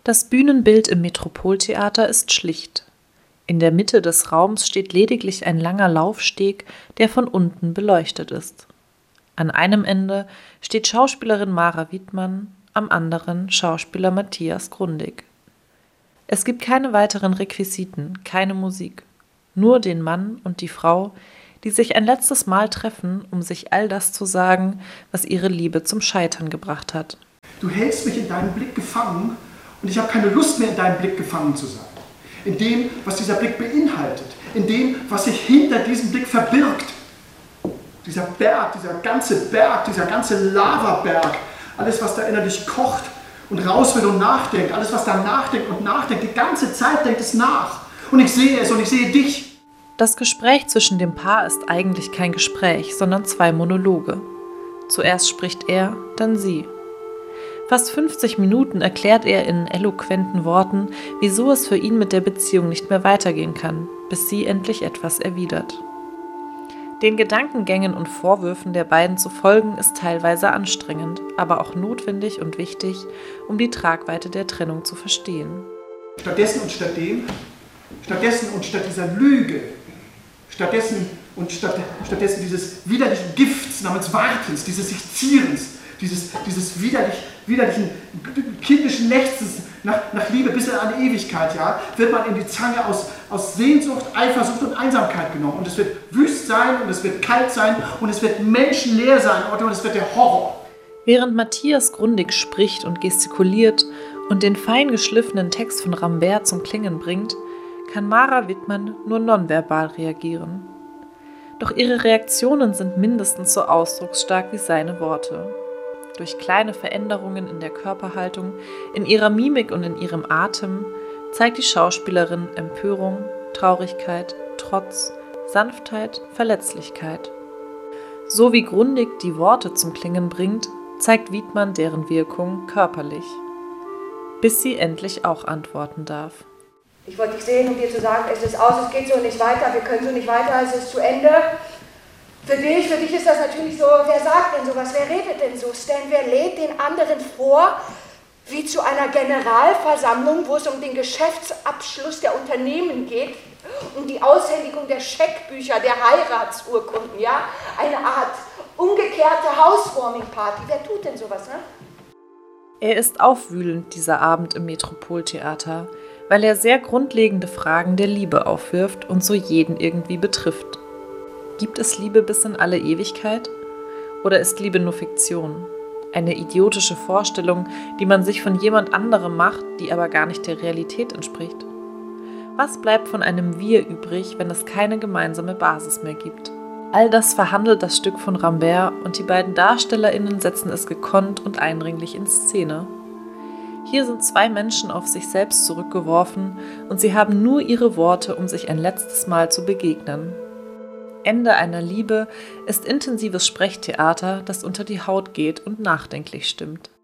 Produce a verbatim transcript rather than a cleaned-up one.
Das Bühnenbild im Metropoltheater ist schlicht. In der Mitte des Raums steht lediglich ein langer Laufsteg, der von unten beleuchtet ist. An einem Ende steht Schauspielerin Mara Wittmann, am anderen Schauspieler Matthias Grundig. Es gibt keine weiteren Requisiten, keine Musik, nur den Mann und die Frau, die sich ein letztes Mal treffen, um sich all das zu sagen, was ihre Liebe zum Scheitern gebracht hat. Du hältst mich in deinem Blick gefangen und ich habe keine Lust mehr, in deinem Blick gefangen zu sein. In dem, was dieser Blick beinhaltet, in dem, was sich hinter diesem Blick verbirgt. Dieser Berg, dieser ganze Berg, dieser ganze Lavaberg, alles, was da innerlich kocht und raus will und nachdenkt, alles, was da nachdenkt und nachdenkt, die ganze Zeit denkt es nach. Und ich sehe es und ich sehe dich. Das Gespräch zwischen dem Paar ist eigentlich kein Gespräch, sondern zwei Monologe. Zuerst spricht er, dann sie. Fast fünfzig Minuten erklärt er in eloquenten Worten, wieso es für ihn mit der Beziehung nicht mehr weitergehen kann, bis sie endlich etwas erwidert. Den Gedankengängen und Vorwürfen der beiden zu folgen, ist teilweise anstrengend, aber auch notwendig und wichtig, um die Tragweite der Trennung zu verstehen. Stattdessen und statt dem, stattdessen und statt dieser Lüge, stattdessen und statt, stattdessen dieses widerlichen Gifts namens Wartens, dieses sich Zierens, dieses, dieses widerlich, widerlichen kindischen Lechzens nach, nach Liebe bis in eine Ewigkeit, ja, wird man in die Zange aus, aus Sehnsucht, Eifersucht und Einsamkeit genommen. Und es wird wüst sein und es wird kalt sein und es wird menschenleer sein und es wird der Horror. Während Matthias Grundig spricht und gestikuliert und den fein geschliffenen Text von Rambert zum Klingen bringt, kann Mara Wittmann nur nonverbal reagieren. Doch ihre Reaktionen sind mindestens so ausdrucksstark wie seine Worte. Durch kleine Veränderungen in der Körperhaltung, in ihrer Mimik und in ihrem Atem zeigt die Schauspielerin Empörung, Traurigkeit, Trotz, Sanftheit, Verletzlichkeit. So wie Grundig die Worte zum Klingen bringt, zeigt Wittmann deren Wirkung körperlich, bis sie endlich auch antworten darf. Ich wollte dich sehen, um dir zu sagen, es ist aus, es geht so nicht weiter, wir können so nicht weiter, es ist zu Ende. Für dich, für dich ist das natürlich so, wer sagt denn sowas, wer redet denn so? Stan, wer lädt den anderen vor, wie zu einer Generalversammlung, wo es um den Geschäftsabschluss der Unternehmen geht, um die Aushändigung der Scheckbücher, der Heiratsurkunden, ja? Eine Art umgekehrte Housewarming-Party. Wer tut denn sowas, ne? Er ist aufwühlend, dieser Abend im Metropoltheater, weil er sehr grundlegende Fragen der Liebe aufwirft und so jeden irgendwie betrifft. Gibt es Liebe bis in alle Ewigkeit? Oder ist Liebe nur Fiktion? Eine idiotische Vorstellung, die man sich von jemand anderem macht, die aber gar nicht der Realität entspricht? Was bleibt von einem Wir übrig, wenn es keine gemeinsame Basis mehr gibt? All das verhandelt das Stück von Rambert und die beiden DarstellerInnen setzen es gekonnt und eindringlich in Szene. Hier sind zwei Menschen auf sich selbst zurückgeworfen und sie haben nur ihre Worte, um sich ein letztes Mal zu begegnen. Ende einer Liebe ist intensives Sprechtheater, das unter die Haut geht und nachdenklich stimmt.